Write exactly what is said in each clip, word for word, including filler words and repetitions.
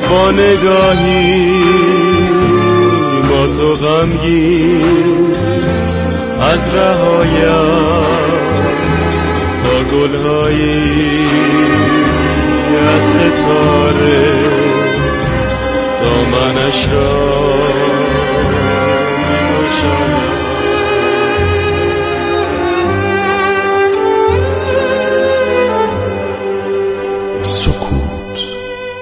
با نگاهی با تو غمگین از رهایم با گلهایی از ستاره دامنش را می‌گشایم. سکوت.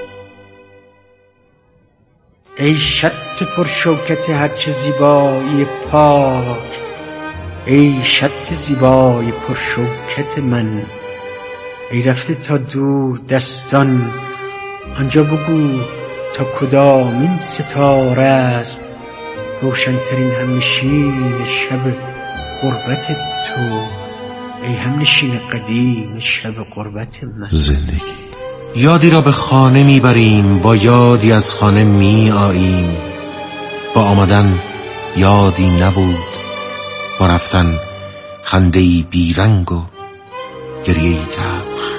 ای شط پرشوکت هرچه زیبایی پاک، ای شط زیبای پرشوکت من، ای رفته تا دور دستان آنجا بگو تا کدامین ستاره است روشنترین همنشین شب غربت تو، ای همنشین قدیم شب غربت من. زندگی. یادی را به خانه میبریم، با یادی از خانه می آییم. با آمدن یادی نبود، با رفتن خنده‌ای بیرنگ و گریه‌ای تلخ.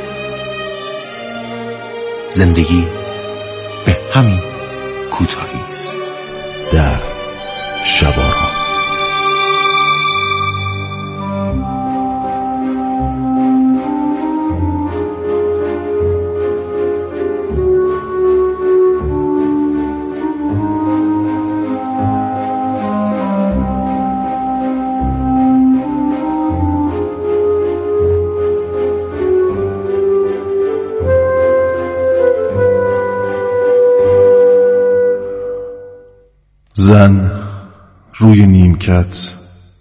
زندگی به همین کوتاهی است. در شبارا. زن روی نیمکت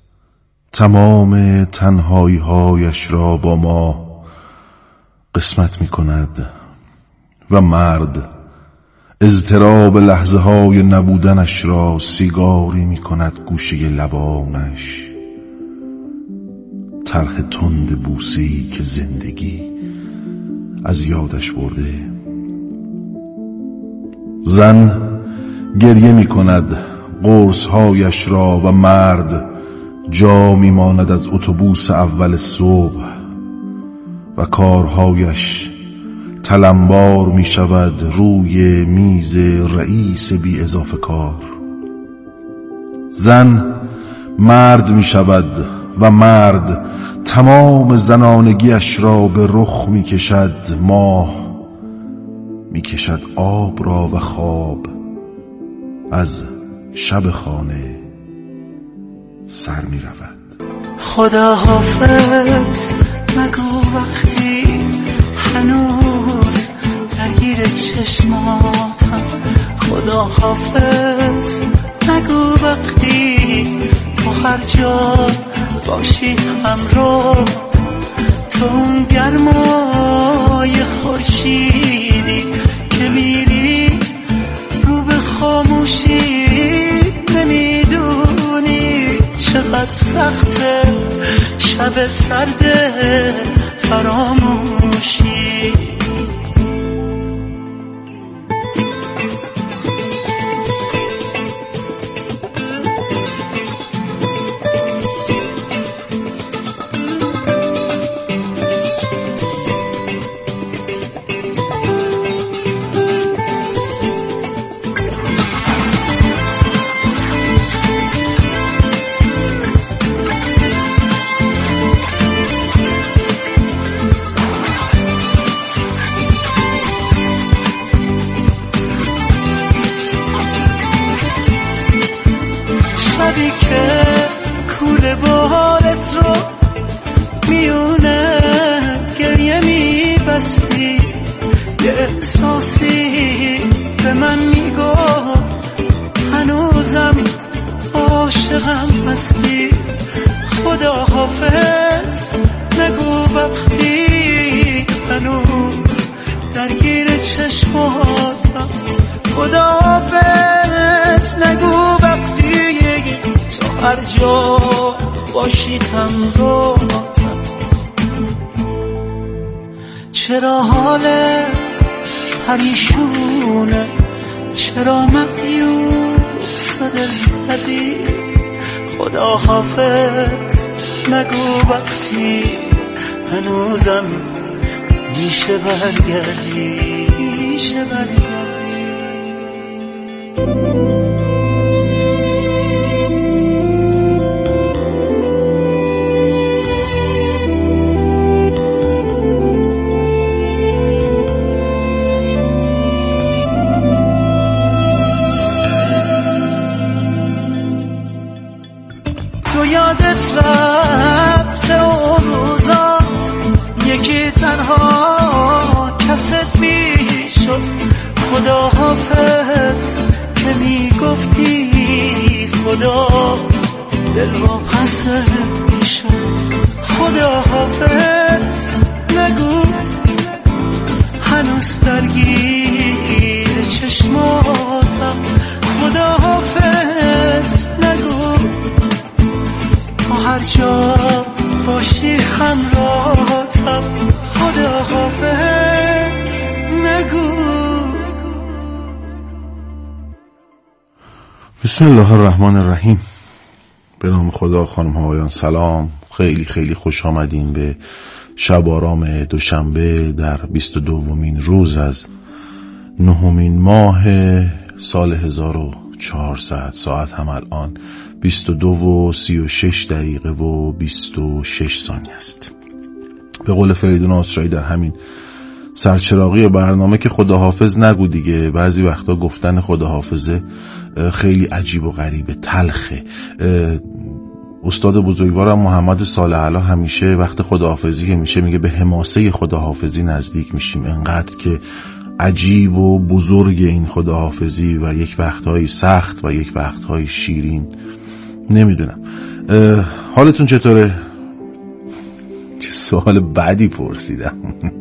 تمام تنهایی هایش را با ما قسمت می کند و مرد اضطراب لحظه های نبودنش را سیگاری می کند گوشه لبانش. طرح تند بوسه‌ای که زندگی از یادش برده. زن گریه می کند قرص هایش را و مرد جا می ماند از اتوبوس اول صبح و کارهایش تلمبار می شود روی میز رئیس بی اضافه کار. زن مرد می شود و مرد تمام زنانگیش را به رخ می کشد. ماه می کشد آب را و خواب از شب خانه سر می رود. خدا حافظ نگو وقتی هنوز درگیر چشماتم. خدا حافظ نگو وقتی تو هر جا باشی همراه. تو اون گرمای خورشیدی که میری رو به خاموشی، نمیدونی چقدر سخته شب سرد فراموشی. شبی که کوله بارت رو میونه گریه میبستی، یه احساسی به من میگفت هنوزم عاشقم هستی. خدا حافظ نگو وقتی هنوز درگیر چشماتم. خدا حافظ نگو وقتی تو هر جا باشی همراهتم. چرا حالت پریشونه، چرا مایوس و دل زدی؟ خدا حافظ نگو وقتی هنوزم میشه برگردی، میشه برگردی. یادت رفته اون روزا یکی تنها کست میشد خدا حافظ که میگفتی خدا دل رو پست میشد خدا حافظ نگو هنوز درگیر چشماتم خدا حافظ نگو تو هر جا باشی همراهتم خدا حافظ نگو. بسم الله الرحمن الرحیم. به نام خدا. خانم ها آقایان سلام، خیلی خیلی خوش آمدین به شب آرام دوشنبه در بیست و دومین روز از نهمین ماه سال هزار و چهارصد. ساعت هم الان بیست و دو و سی و شش دقیقه و بیست و شش ثانیه است. به قول فریدون آسرایی در همین سرچراغی برنامه که خداحافظ نگو دیگه، بعضی وقتا گفتن خداحافظه خیلی عجیب و غریبه، تلخه. استاد بزرگوارم محمد صالح علا همیشه وقت خداحافظی که میشه میگه به حماسه خداحافظی نزدیک میشیم، انقدر که عجیب و بزرگ این خداحافظی و یک وقتهای سخت و یک وقتهای شیرین. نمیدونم حالتون چطوره؟ چه سوال بدی پرسیدم.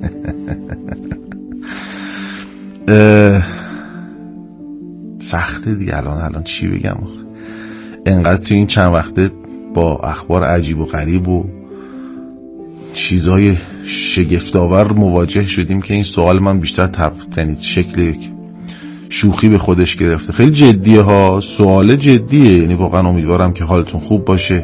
سخته دیگه. الان الان چی بگم؟ انقدر تو این چند وقته با اخبار عجیب و غریب و چیزای شگفت‌آور مواجه شدیم که این سوال من بیشتر تب یعنی شکل شوخی به خودش گرفته. خیلی جدیه ها، سوال جدیه. یعنی واقعا امیدوارم که حالتون خوب باشه،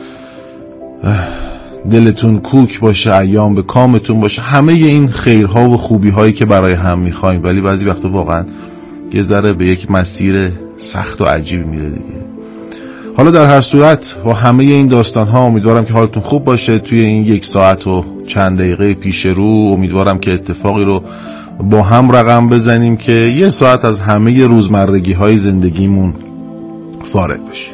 دلتون کوک باشه، ایام به کامتون باشه، همه این خیرها و خوبی هایی که برای هم میخوایم، ولی بعضی وقتا واقعا یه ذره به یک مسیر سخت و عجیب میره دیگه. حالا در هر صورت با همه این داستان ها امیدوارم که حالتون خوب باشه. توی این یک ساعت و چند دقیقه پیش رو امیدوارم که اتفاقی رو با هم رقم بزنیم که یه ساعت از همه روزمرگی های زندگیمون فارغ بشیم.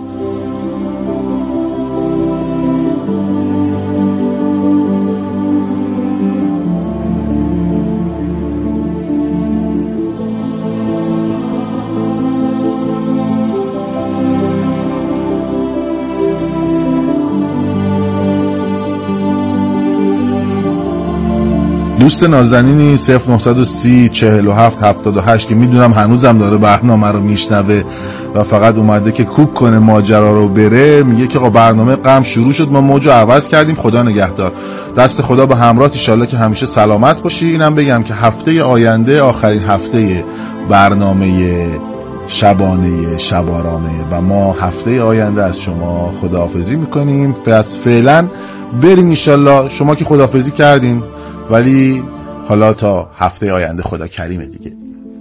دوست نازنینی صفر نهصد و سی چهل و هفت هفتاد و هشت که میدونم هنوزم داره برنامه رو میشنوه و فقط اومده که کوک کنه ماجرا رو بره، میگه که آقا برنامه قم شروع شد، ما موجو عوض کردیم، خدا نگهدار، دست خدا به همراهت، ان شاءالله که همیشه سلامت باشی. اینم بگم که هفته آینده آخرین هفته برنامه شبانه شبارامه و ما هفته آینده از شما خداحافظی میکنیم. پس فعلا برین ان شاءالله. شما که خداحافظی کردین ولی حالا تا هفته آینده خدا کریمه دیگه.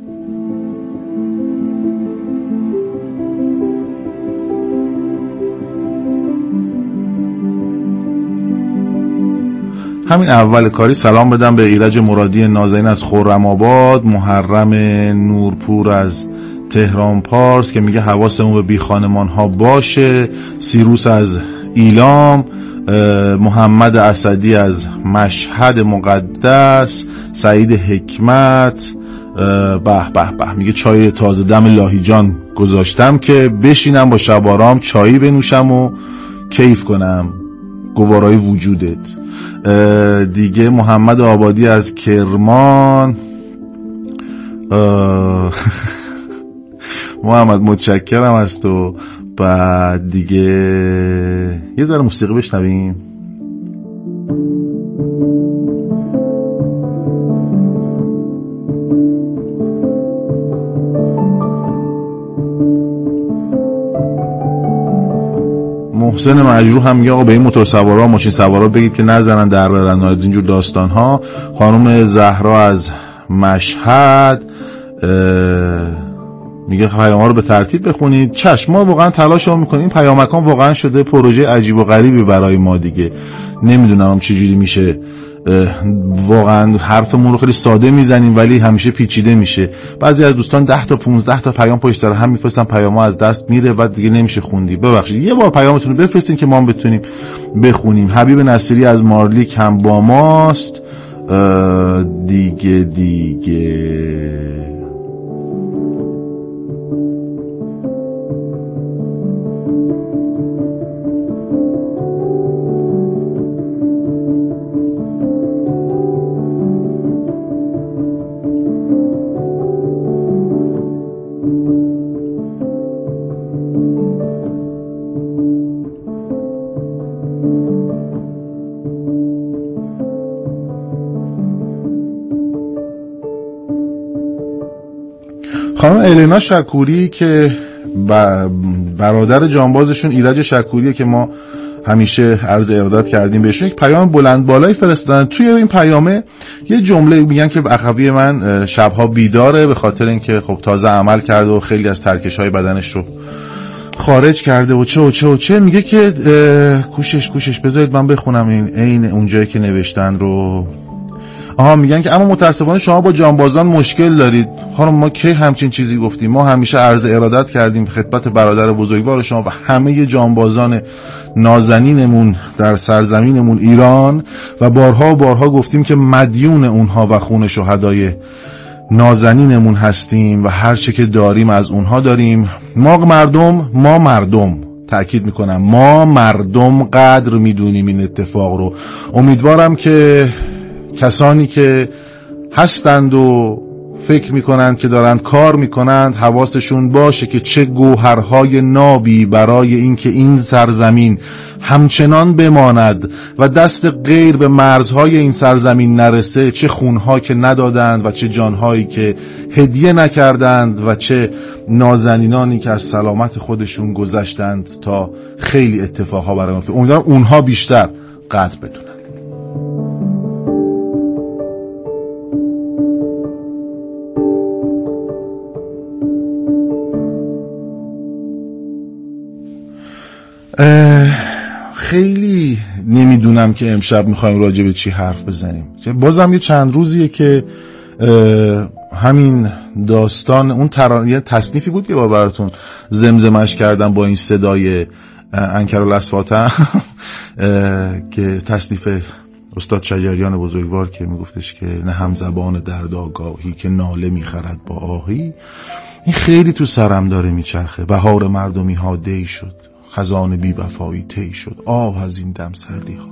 همین اول کاری سلام بدم به ایرج مرادی نازنین از خرم آباد، محرم نورپور از تهران پارس که میگه حواسمون به بی خانمان ها باشه، سیروس از ایلام، محمد اسدی از مشهد مقدس، سعید حکمت، به به به میگه چای تازه دم لاهیجان گذاشتم که بشینم با شبارام چایی بنوشم و کیف کنم گوارای وجودت. دیگه محمد آبادی از کرمان، محمد متشکرم از تو. بعد دیگه یه ذره موسیقی بشنویم. محسن مجروح هم میگه آقا به این موتور سوارا ماشین سوارا بگید که نزنن در برن از اینجور داستان ها. خانم زهرا از مشهد میگه پیام ها رو به ترتیب بخونید. چشم، ما واقعا تلاش رو میکنیم. این پیامکان واقعا شده پروژه عجیب و غریبی برای ما دیگه. نمیدونم چجوری میشه واقعا حرفمون رو خیلی ساده میزنیم ولی همیشه پیچیده میشه. بعضی از دوستان ده تا پونزده تا پیام پشت سر هم میفرستن، پیام‌ها از دست میره و دیگه نمیشه خوندی. ببخشید یه بار پیامتون رو بفرستین که ما هم بتونیم بخونیم. حبیب نصیری از مارلیک هم با ماست. دیگه دیگه خانم الینا شکوری که برادر جانبازشون ایرج شکوریه که ما همیشه عرض ارادت کردیم بهشون، یک پیام بلند بالایی فرستادن. توی این پیامه یه جمله میگن که اخوی من شبها بیداره به خاطر اینکه خب تازه عمل کرده و خیلی از ترکش‌های بدنش رو خارج کرده و چه و چه و چه. میگه که کوشش کوشش بذارید من بخونم این عین اونجایی که نوشتن رو. آها میگن که اما متاسفانه شما با جانبازان مشکل دارید. خانم ما کی همچین چیزی گفتیم؟ ما همیشه عرض ارادت کردیم خدمت برادر بزرگوار شما و همه جانبازان نازنینمون در سرزمینمون ایران و بارها و بارها گفتیم که مدیون اونها و خون شهدای نازنینمون هستیم و هر چه که داریم از اونها داریم. ما مردم ما مردم تأکید میکنم ما مردم قدر میدونیم این اتفاق رو. امیدوارم که کسانی که هستند و فکر میکنند که دارند کار میکنند حواسشون باشه که چه گوهرهای نابی برای اینکه این سرزمین همچنان بماند و دست غیر به مرزهای این سرزمین نرسه، چه خونها که ندادند و چه جانهایی که هدیه نکردند و چه نازنینانی که از سلامت خودشون گذشتند تا خیلی اتفاقها برای اون. امیدوارم اونها بیشتر قدر بدونن. خیلی نمیدونم که امشب میخوایم راجع به چی حرف بزنیم. بازم یه چند روزیه که همین داستان اون ترانه یه تصنیفی بود که با براتون زمزمش کردم با این صدای انکرالاسفاتن که تصنیف استاد شجریان بزرگوار که میگفتش که نه همزبان درد آگاهی که ناله میخرد با آهی. این خیلی تو سرم داره میچرخه. بهار مردمی ها دی شد، خزان بی وفایی طی شد، آه از این دم سردی ها.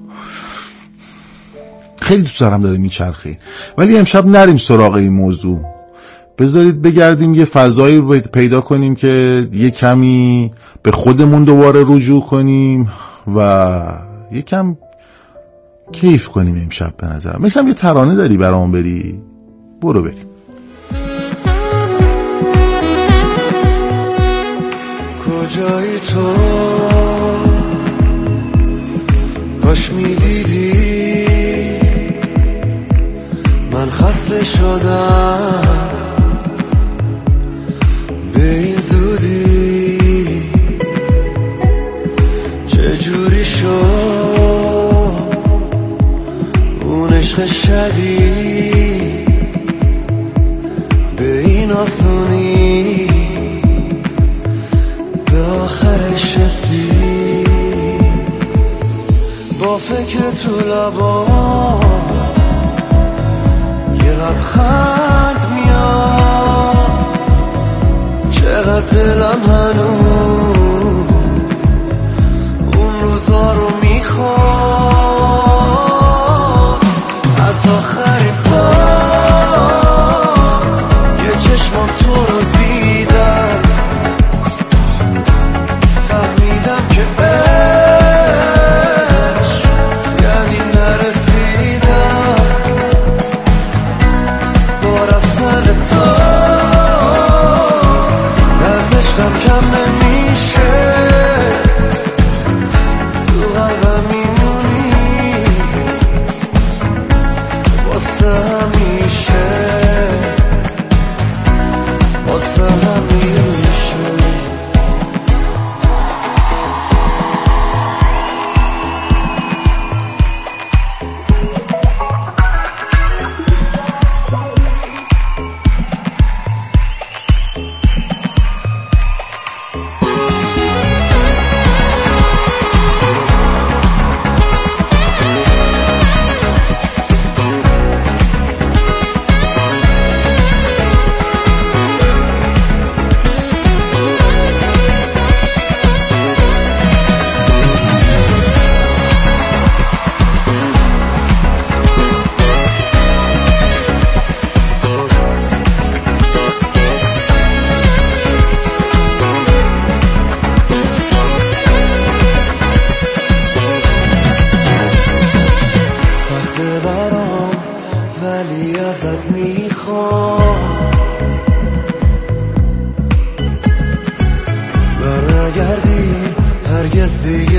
خیلی تو سرم داره میچرخه. ولی امشب نریم سراغ این موضوع. بذارید بگردیم یه فضایی رو پیدا کنیم که یه کمی به خودمون دوباره رجوع کنیم و یه کم کیف کنیم امشب. به نظرم مثلا یه ترانه داری برام بری؟ برو بریم. کجایی تو کاش میدیدی من خسته شدم به این زودی چجوری شد اون عشق شدید به این آسونی به آخرش رسید با فکر تو لبا یه لبخند میاد چقدر دلم هنوز اون روزا رو میخواد از آخرین بار یه چشمم تو رو دیدم فهمیدم که عشق یعنی نرسیدم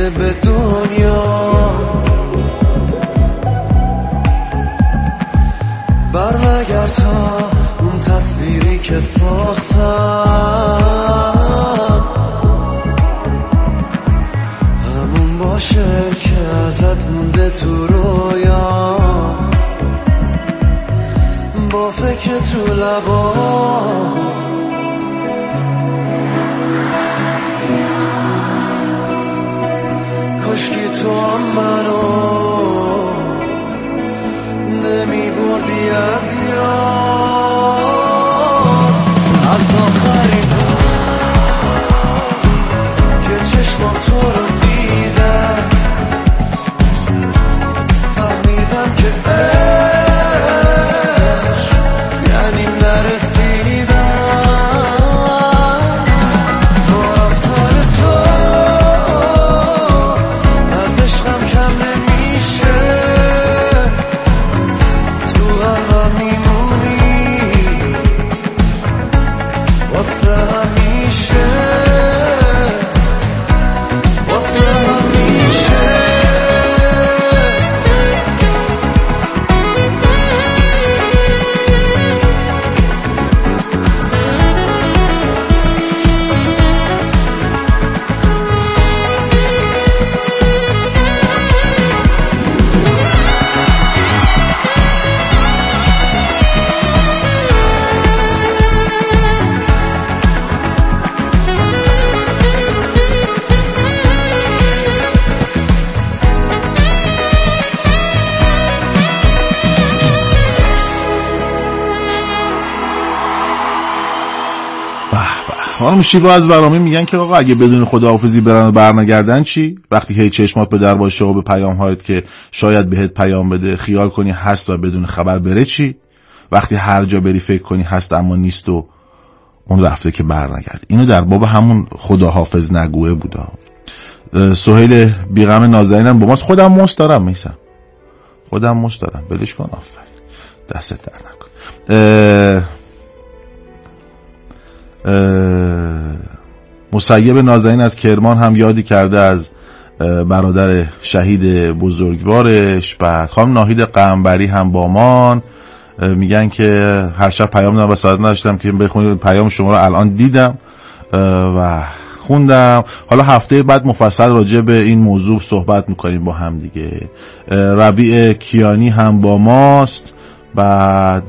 میونه به دنیا. برنگرد تا اون تصویری که ساختم، همون باشه که ازت مونده تو رویا، با فکر تو لبا. کاشکی تو هم منو نمی بردی از یاد، از آخری که چشمام تو رو دیدم، فهمیدم که عشق یعنی نرسیدم. با رفتن تو از عشقم کم نمیشه، تو قلبم میمونی واسه همیشه، واسه همیشه. خانم شیوا از برامی میگن که آقا اگه بدون خداحافظی برن و برنگردن چی؟ وقتی هی چشمات به در باشه و به پیام هایت که شاید بهت پیام بده خیال کنی هست و بدون خبر بره چی؟ وقتی هر جا بری فکر کنی هست اما نیست و اون رفته که برنگرد. اینو در باب همون خداحافظ نگوه بودا. سهیل بیغم نازنینم با ماست. خودم مست دارم میسم، خودم مست دارم، بلش کن. آفرین، دستت در نکن. مسیب نازنین از کرمان هم یادی کرده از برادر شهید بزرگوارش. بعد خانم ناهید قنبری هم با مان میگن که هر شب پیام دادم و ساعت نداشتم که بخونید پیام شما رو الان دیدم و خوندم. حالا هفته بعد مفصل راجع به این موضوع صحبت میکنیم با هم دیگه. ربیع کیانی هم با ماست. بعد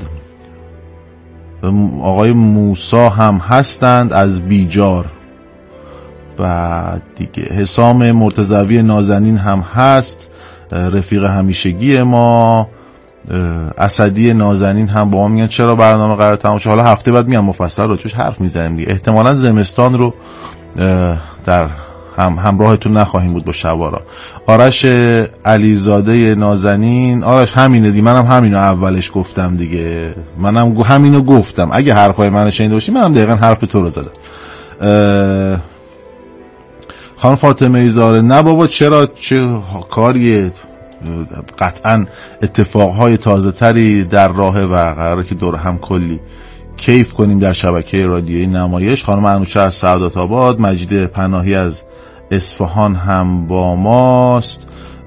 آقای موسا هم هستند از بیجار. بعد دیگه حسام مرتضوی نازنین هم هست، رفیق همیشگی ما. اسدی نازنین هم با ما میگن چرا برنامه قرار تمام شد. حالا هفته بعد میام مفصل راجعش حرف میزنیم دیگه. احتمالاً زمستان رو در هم همراهتون نخواهیم بود با شوارا. آرش علیزاده نازنین، آرش همینه دی، منم همینو اولش گفتم دیگه، منم همینو گفتم. اگه حرفای منو شنیده باشی منم دقیقاً حرف تو رو زدم. خانم فاطمه ایزاره، نه بابا چرا، چه کاریه، قطعاً اتفاقهای تازه تری در راه و قراره که دور هم کلی کیف کنیم در شبکه رادیویی نمایش. خانم انوشه از سعادت آباد، مجید پناهی از اصفهان هم با ماست.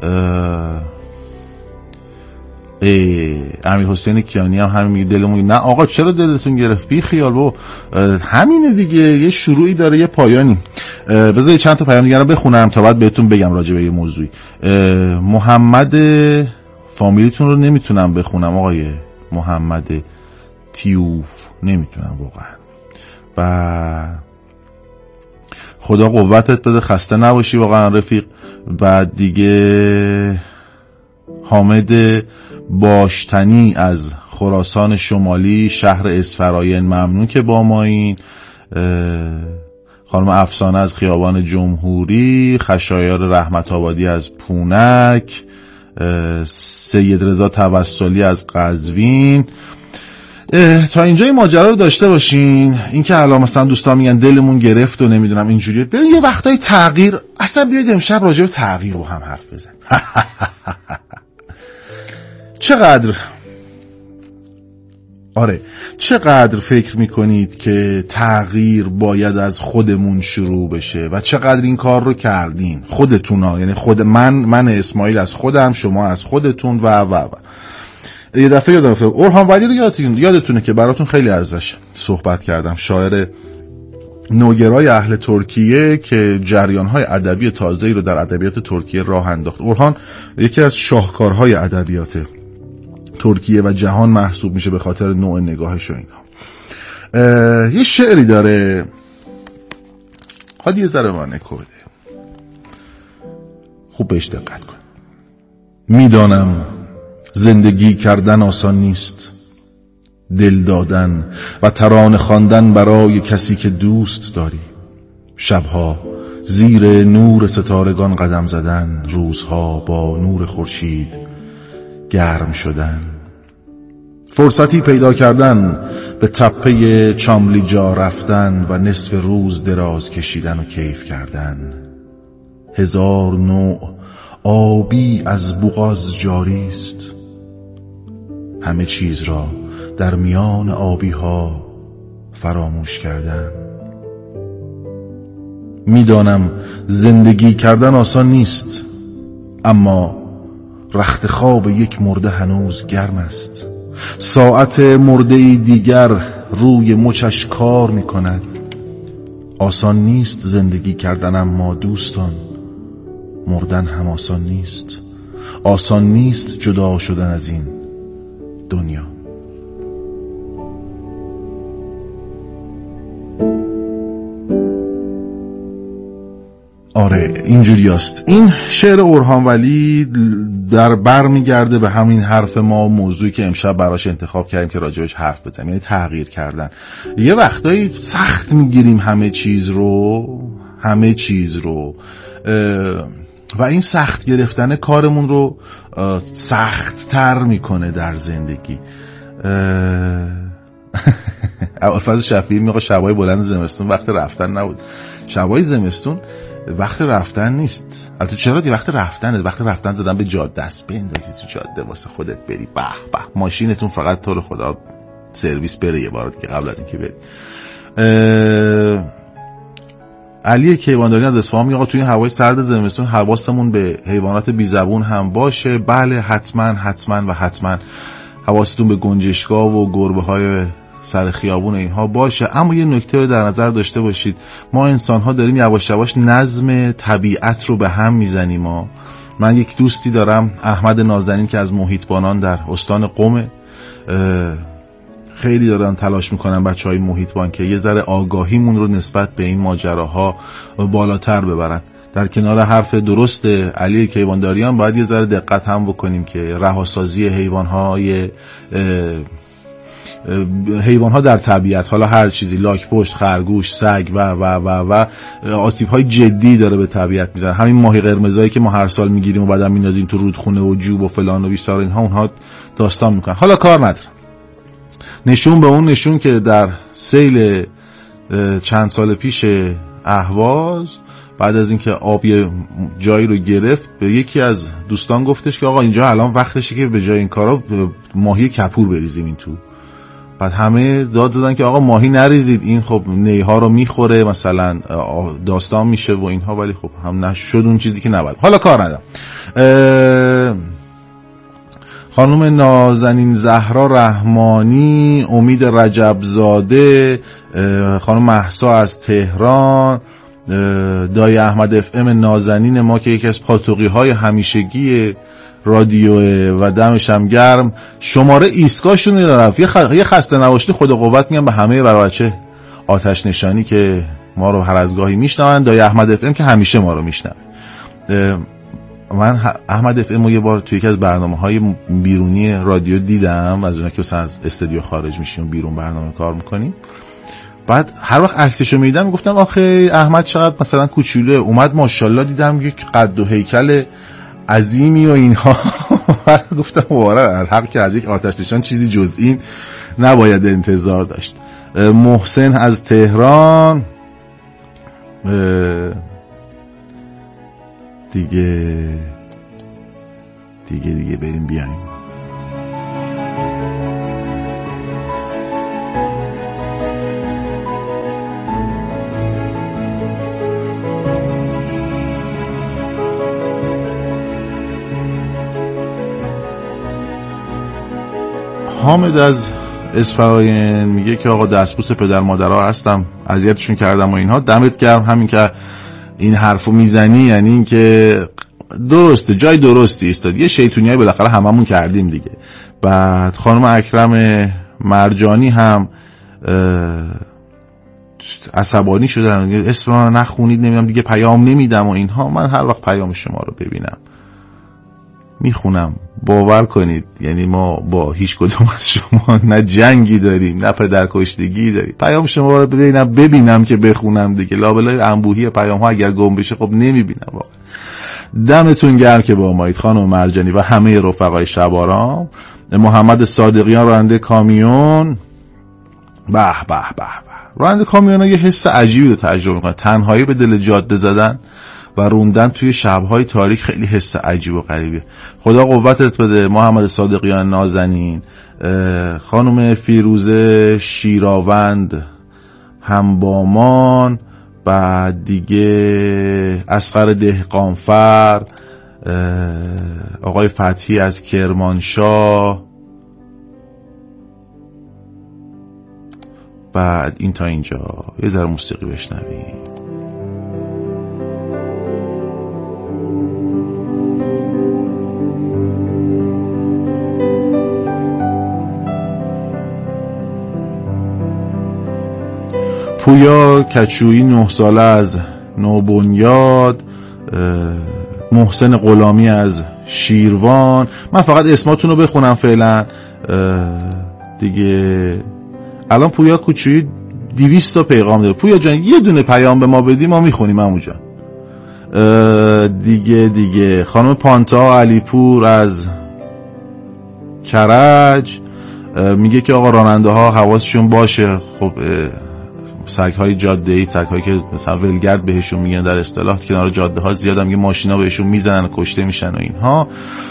امیر حسین کیانی هم همین میگه دلمون. نه آقا چرا دلتون گرفت، بی خیال بابا، همینه دیگه، یه شروعی داره یه پایانی. بذار چند تا پیام دیگه رو بخونم تا بعد بهتون بگم راجع به یه موضوعی. محمد، فامیلیتون رو نمیتونم بخونم آقای محمد تیوف، نمیتونم واقعا. و خدا قوتت بده، خسته نباشی واقعا رفیق. بعد دیگه حامد باشتنی از خراسان شمالی، شهر اسفراین، ممنون که با ما این. خانم افسانه از خیابان جمهوری، خشایار رحمت آبادی از پونک، سید رضا توسلی از قزوین. تا اینجا این ماجرا رو داشته باشین. این که الان مثلا دوستان میگن دلمون گرفت و نمیدونم اینجوریه، ببین یه وقتای تغییر، اصلا بیاید امشب راجع به تغییر با هم حرف بزنیم. چقدر آره، چقدر فکر میکنید که تغییر باید از خودمون شروع بشه و چقدر این کار رو کردین خودتونا، یعنی خود من من اسماعیل از خودم، شما از خودتون و و و یه دفعه یادم افتاد اورهان ولی رو یادتون یادتونه که براتون خیلی ازش صحبت کردم، شاعر نوگرای اهل ترکیه که جریان‌های ادبی تازه‌ای رو در ادبیات ترکیه راه انداخت. اورهان یکی از شاهکارهای ادبیات ترکیه و جهان محسوب میشه به خاطر نوع نگاهش و اینها. یه شعری داره، خواهد یه ذره ما نکو بده، خوب بهش دقت کن. میدانم زندگی کردن آسان نیست، دل دادن و ترانه خواندن برای کسی که دوست داری، شبها زیر نور ستارگان قدم زدن، روزها با نور خورشید گرم شدن، فرصتی پیدا کردن به تپه چاملیجا رفتن و نصف روز دراز کشیدن و کیف کردن. هزار نوع آبی از بوغاز جاری است، همه چیز را در میان آبی ها فراموش کردن. میدانم زندگی کردن آسان نیست، اما رخت خواب یک مرده هنوز گرم است. ساعت مرده دیگر روی مچش کار می کند. آسان نیست زندگی کردن، اما دوستان مردن هم آسان نیست. آسان نیست جدا شدن از این دنیا. آره اینجوری است. این شعر اورهان ولی در بر میگرده به همین حرف ما، موضوعی که امشب براش انتخاب کردیم که راجبش حرف بزنیم، یعنی تغییر کردن. یه وقتایی سخت میگیریم همه چیز رو همه چیز رو و این سخت گرفتن کارمون رو سخت تر میکنه در زندگی. ابوالفضل شفیعی میگه شبای بلند زمستون وقت رفتن نبود، شبای زمستون وقت رفتن نیست. البته چرا دی وقت رفتنه، وقت رفتن زدن به جاده است، بندازی تو جاده واسه خودت بری، به به ماشینتون فقط تو رو خدا سرویس بره یه بار دیگه قبل از اینکه بری. علی کیوانداری از اصفهان میگه توی این هوای سرد زمستون حواسمون به حیوانات بی زبون هم باشه. بله حتما حتما و حتما حواستون به گنجشگاه و گربه های سر خیابون اینها باشه. اما یه نکته رو در نظر داشته باشید، ما انسان ها داریم یواش یواش نظم طبیعت رو به هم میزنیم. ما من یک دوستی دارم احمد نازنین که از محیطبانان در استان قم، خیلی دارن تلاش میکنن بچهای محیطبان که یه ذره آگاهیمون رو نسبت به این ماجراها بالاتر ببرن. در کنار حرف درست علی کیوانداریان باید یه ذره دقت هم بکنیم که رهاسازی حیوانهای حیوانها در طبیعت، حالا هر چیزی، لاک پشت، خرگوش، سگ و و و و آسیب‌های جدی داره به طبیعت میزنه. همین ماهی قرمزایی که ما هر سال میگیریم و بعدم میندازیم تو رودخونه و جوب و فلان و بیسار اینها، اونها داستان میکنن. حالا کار نداره، نشون به اون نشون که در سیل چند سال پیش اهواز بعد از اینکه آب یه جایی رو گرفت، به یکی از دوستان گفتش که آقا اینجا الان وقتشه که به جای این کارا ماهی کپور بریزیم این تو. بعد همه داد زدن که آقا ماهی نریزید، این خب نیها رو میخوره مثلا داستان میشه و اینها، ولی خب هم نشد اون چیزی که نباید. حالا کار ندارم. خانم نازنین زهرا رحمانی، امید رجبزاده، خانم مهسا از تهران، دای احمد اف ام نازنین ما که یکی از پاتوقی های همیشگی رادیو و دمش هم گرم، شماره ایستگاهشون رو دارم. یه, خ... یه خسته نباشید خدا قوت میگم به همه برای بچه آتش نشانی که ما رو هر از گاهی میشنون، دای احمد اف ام که همیشه ما رو میشنون. من احمد اف ام رو یه بار توی یکی از برنامه‌های بیرونی رادیو دیدم، از اونها که مثلا از استودیو خارج میشیم بیرون برنامه کار میکنیم. بعد هر وقت عکسشو میدیدم گفتم آخه احمد چقدر مثلا کوچولوه، اومد ماشاءالله دیدم یک قد و هیکل عظیمی و اینها. گفتم واره حق که از یک آتش نشان چیزی جز این نباید انتظار داشت. محسن از تهران دیگه دیگه دیگه بریم بیایم. حامد از اصفهان میگه که آقا دستبوس پدر مادرها هستم، اذیتشون کردم و اینها. دمت گرم همین که این حرفو میزنی، یعنی این که درسته، جای درستی ایستاد. یه شیطونیای بالاخره هممون کردیم دیگه. بعد خانم اکرم مرجانی هم عصبانی شدن، اسم رو نخونید، نمیدونم دیگه پیام نمیدم و اینها. من هر وقت پیام شما رو ببینم میخونم، باور کنید. یعنی ما با هیچ کدوم از شما نه جنگی داریم نه پدرکشتگی داریم. پیام شما رو ببینم ببینم که بخونم دیگه. لابلای انبوهی پیام ها اگر گم بشه خب نمیبینم واقعا. دمتون گرم که با مایید خانم مرجانی و همه رفقای شبارام. محمد صادقیان راننده کامیون، به به به به، راننده کامیون ها یه حس عجیبی رو تجربه میکنن. تنهایی به دل جاده زدن و روندن توی شبهای تاریک خیلی حس عجیب و غریبه. خدا قوتت بده محمد صادقیان نازنین. خانم فیروزه شیراوند همبامان، بعد دیگه اصغر دهقانفر، آقای فتحی از کرمانشاه. بعد این تا اینجا یه ذره موسیقی بشنویم. پویا کچویی نه ساله از نوبنیاد، محسن غلامی از شیروان. من فقط اسماتون رو بخونم فعلا دیگه. الان پویا کچویی دویست تا پیغام داره. پویا جان یه دونه پیام به ما بدی ما میخونیم عمو جان. دیگه دیگه خانم پانتا علیپور از کرج میگه که آقا راننده ها حواسشون باشه. خب سگ های جاده ای، سگ هایی که مثلا ولگرد بهشون میگن در اصطلاح، کنار جاده ها زیاد هم یه ماشینا بهشون میزنن و کشته میشن و اینها.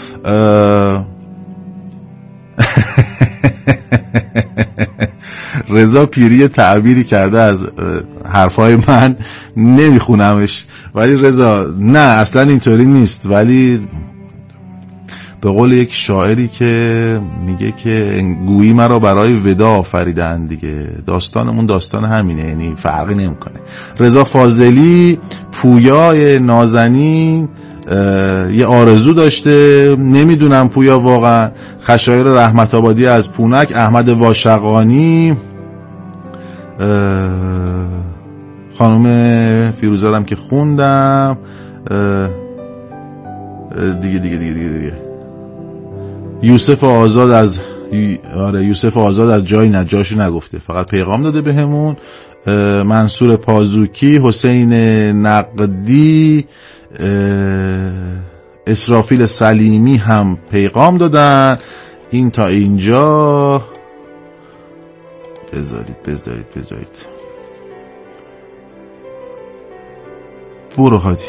رضا پیری تعبیری کرده از حرفای من، نمیخونمش ولی رضا نه اصلا اینطوری نیست. ولی به قول یک شاعری که میگه که گویی مرا برای ودا آفریدن دیگه. داستانمون داستان همینه، یعنی فرقی نمیکنه. رضا فاضلی پویا نازنین یه آرزو داشته، نمیدونم پویا واقعا. خشایار رحمت آبادی از پونک، احمد واشقانی، خانم فیروزارم که خوندم دیگه دیگه دیگه دیگه, دیگه. یوسف آزاد از آره یوسف آزاد از جای نجاشو نگفته، فقط پیغام داده بهمون. منصور پازوکی، حسین نقدی، اسرافیل سلیمی هم پیغام دادن. این تا اینجا بذارید بذارید بذارید برو هادی.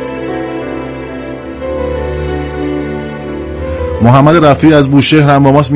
محمد رفیعی از بوشهر هم با ماست.